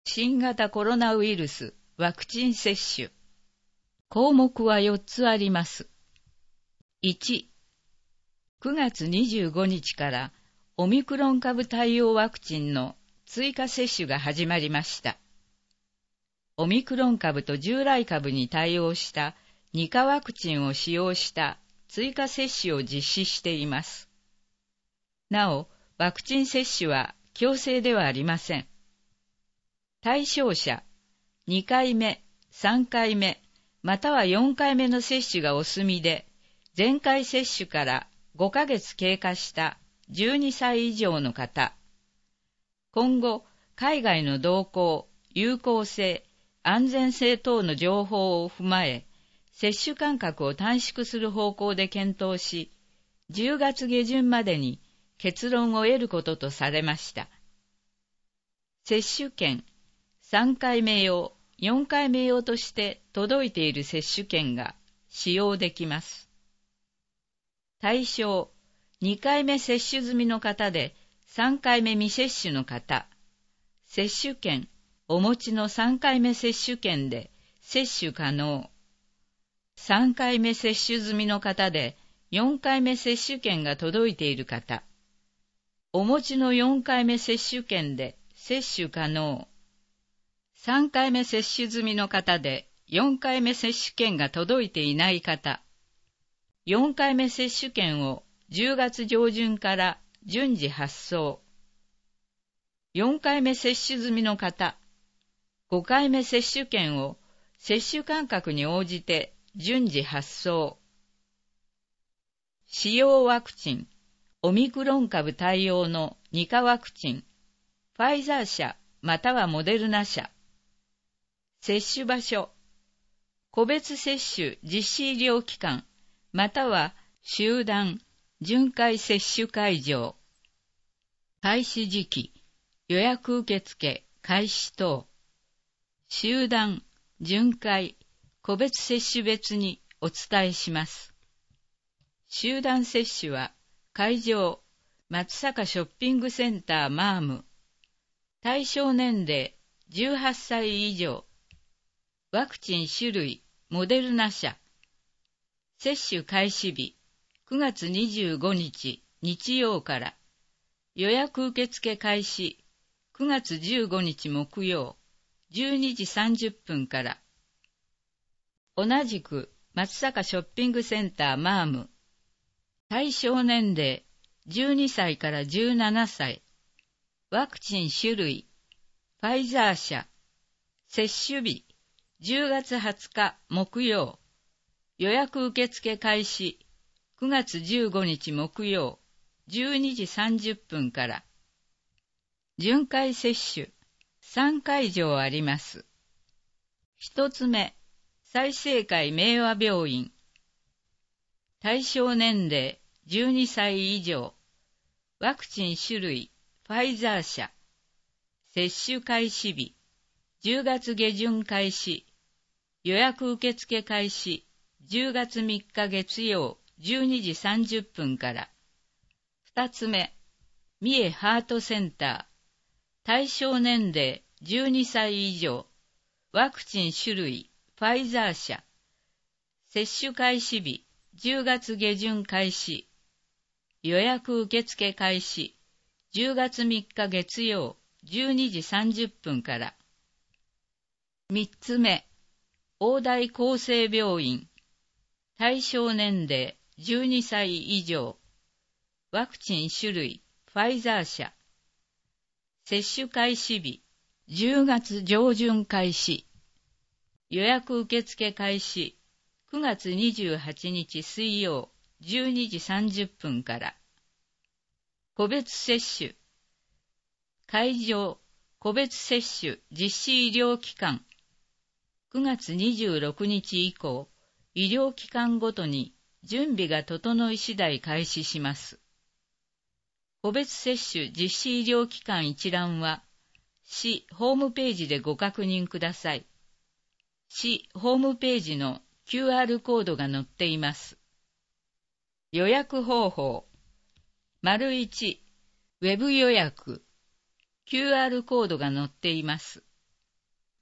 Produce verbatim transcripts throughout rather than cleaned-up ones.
新型コロナウイルスワクチン接種。項目はよっつあります。いち、くがつにじゅうごにちからオミクロン株対応ワクチンの追加接種が始まりました。オミクロン株と従来株に対応したにかワクチンを使用した追加接種を実施しています。なお、ワクチン接種は強制ではありません。対象者、にかいめ、さんかいめ、またはよんかいめの接種がお済みで、前回接種からごかげつ経過したじゅうにさい以上の方、今後、海外の動向、有効性、安全性等の情報を踏まえ、接種間隔を短縮する方向で検討し、じゅうがつげじゅんまでに結論を得ることとされました。接種券、さんかいめ用、よんかいめ用として届いている接種券が使用できます。対象、にかいめ接種済みの方でさんかいめ未接種の方、接種券、お持ちのさんかいめ接種券で接種可能。さんかいめ接種済みの方でよんかいめ接種券が届いている方、お持ちのよんかいめ接種券で接種可能。さんかいめ接種済みの方でよんかいめ接種券が届いていない方、よんかいめ接種券をじゅうがつじょうじゅんから順次発送。よんかいめ接種済みの方、ごかいめ接種券を接種間隔に応じて順次発送。使用ワクチン、オミクロン株対応のにかワクチン、ファイザー社またはモデルナ社。接種場所、個別接種実施医療機関、または集団、巡回接種会場。開始時期、予約受付、開始等。集団、巡回、個別接種別にお伝えします。集団接種は、会場、松阪ショッピングセンターマーム。対象年齢、じゅうはっさい以上。ワクチン種類、モデルナ社。接種開始日、くがつにじゅうごにち、日曜から。予約受付開始、くがつじゅうごにち木曜、じゅうにじさんじゅっぷんから。同じく、松阪ショッピングセンターマーム。対象年齢、じゅうにさいからじゅうななさい。ワクチン種類、ファイザー社。接種日、じゅうがつはつか木曜。予約受付開始、くがつじゅうごにち木曜、じゅうにじさんじゅっぷんから。巡回接種、さんかいじょうあります。一つ目、済生会明和病院。対象年齢、じゅうにさい以上。ワクチン種類、ファイザー社。接種開始日、じゅうがつげじゅん開始。予約受付開始、じゅうがつみっか月曜、じゅうにじさんじゅっぷんから。二つ目、三重ハートセンター。対象年齢、じゅうにさい以上。ワクチン種類、ファイザー社。接種開始日、じゅうがつげじゅん開始。予約受付開始、じゅうがつみっか月曜、じゅうにじさんじゅっぷんから。三つ目、大台厚生病院。対象年齢、じゅうにさい以上。ワクチン種類、ファイザー社。接種開始日、じゅうがつじょうじゅん開始。予約受付開始、くがつにじゅうはちにち水曜、じゅうにじさんじゅっぷんから。個別接種。会場、個別接種実施医療機関。くがつにじゅうろくにち以降、医療機関ごとに準備が整い次第開始します。個別接種実施医療機関一覧は、市ホームページでご確認ください。市ホームページの キューアール コードが載っています。予約方法。丸いち、ウェブ予約。キューアール コードが載っています。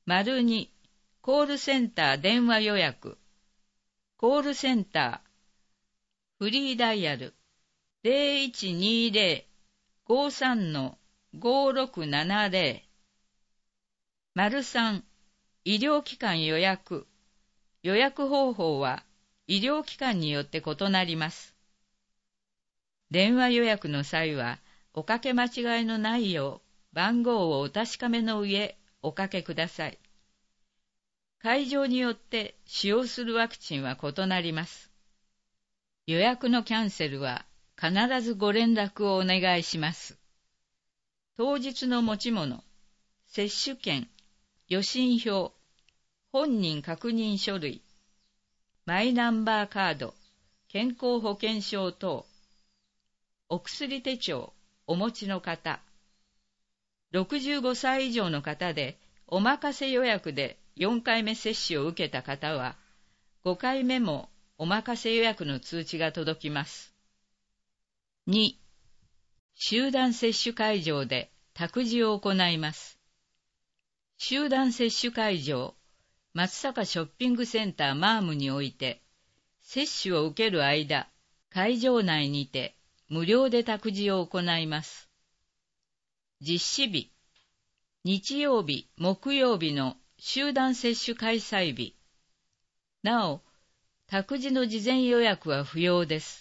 丸に、コールセンター電話予約。コールセンター、フリーダイヤル ゼロいちにゼロ ごさん ごろくななゼロ。丸さん、医療機関予約。予約方法は医療機関によって異なります。電話予約の際は、おかけ間違いのないよう、番号をお確かめの上、おかけください。会場によって使用するワクチンは異なります。予約のキャンセルは必ずご連絡をお願いします。当日の持ち物、接種券、予診票、本人確認書類、マイナンバーカード、健康保険証等、お薬手帳お持ちの方、ろくじゅうごさい以上の方でお任せ予約でよんかいめ接種を受けた方は、ごかいめもお任せ予約の通知が届きます。に、集団接種会場で託児を行います。集団接種会場、松阪ショッピングセンターマームにおいて、接種を受ける間、会場内にて無料で託児を行います。実施日、日曜日、木曜日の集団接種開催日。なお、託児の事前予約は不要です。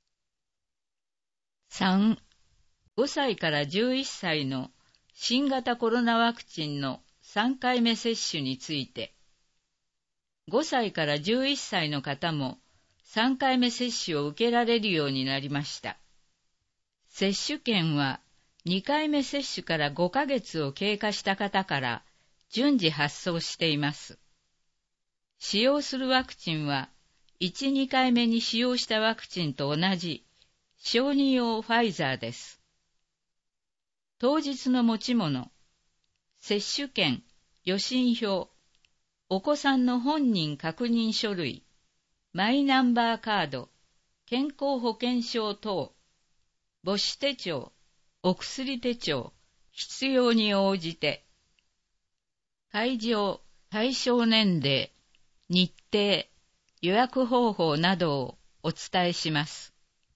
さん、ごさいからじゅういっさいの新型コロナワクチンのさんかいめ接種について、ごさいからじゅういっさいの方もさんかいめ接種を受けられるようになりました。接種券はにかいめ接種からごかげつを経過した方から順次発送しています。使用するワクチンはいち、にかいめに使用したワクチンと同じ小児用ファイザーです。当日の持ち物、接種券、予診票、お子さんの本人確認書類、マイナンバーカード、健康保険証等、母子手帳、お薬手帳、必要に応じて、会場、対象年齢、日程、予約方法などをお伝えします。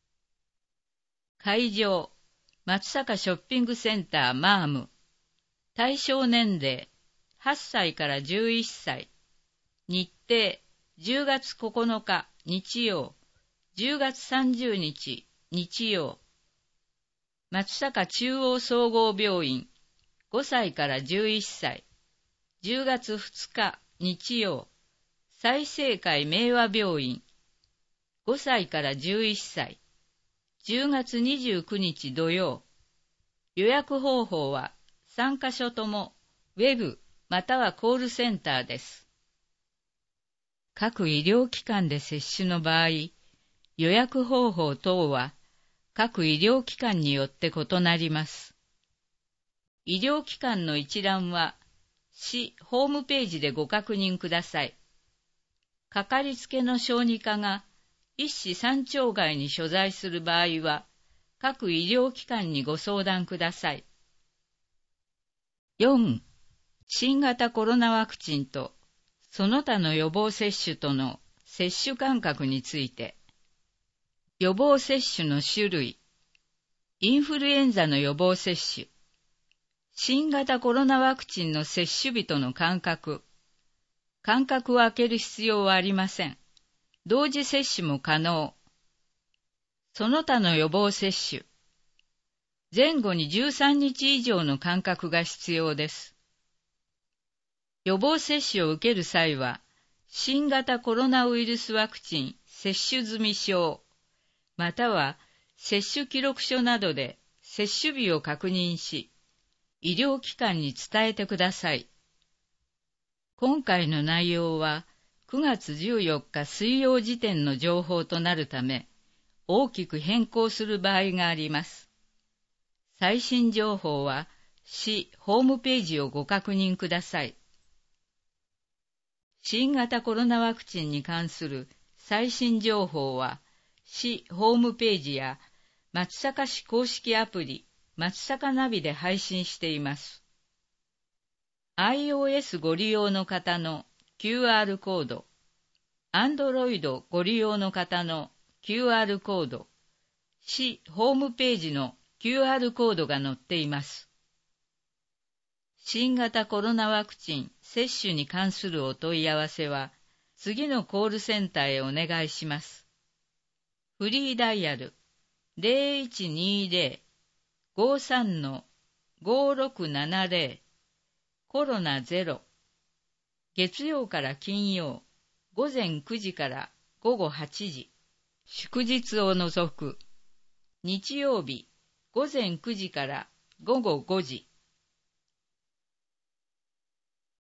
会場、松阪ショッピングセンターマーム、対象年齢、はっさいからじゅういっさい、日程、じゅうがつここのか日曜、じゅうがつさんじゅうにち日曜、松阪中央総合病院、ごさいからじゅういっさい、じゅうがつふつか日曜、済生会明和病院、ごさいからじゅういっさい、じゅうがつにじゅうくにち土曜。予約方法はさんかしょともウェブまたはコールセンターです。各医療機関で接種の場合、予約方法等は各医療機関によって異なります。医療機関の一覧は市ホームページでご確認ください。かかりつけの小児科が一市三町外に所在する場合は、各医療機関にご相談ください。よん. 新型コロナワクチンとその他の予防接種との接種間隔について、予防接種の種類、インフルエンザの予防接種、新型コロナワクチンの接種日との間隔、間隔を空ける必要はありません。同時接種も可能。その他の予防接種。前後にじゅうさんにち以上の間隔が必要です。予防接種を受ける際は、新型コロナウイルスワクチン接種済証、または接種記録書などで接種日を確認し、医療機関に伝えてください。今回の内容はくがつじゅうよっか水曜時点の情報となるため、大きく変更する場合があります。最新情報は市ホームページをご確認ください。新型コロナワクチンに関する最新情報は市ホームページや松阪市公式アプリ松阪ナビで配信しています。 iOS ご利用の方の キューアール コード、Android ご利用の方の キューアール コード、市ホームページの キューアール コードが載っています。新型コロナワクチン接種に関するお問い合わせは、次のコールセンターへお願いします。フリーダイヤル ゼロいちにゼロ ごさん ごろくななゼロ コロナゼロ、月曜から金曜午前くじから午後はちじ、祝日を除く、日曜日午前くじから午後ごじ。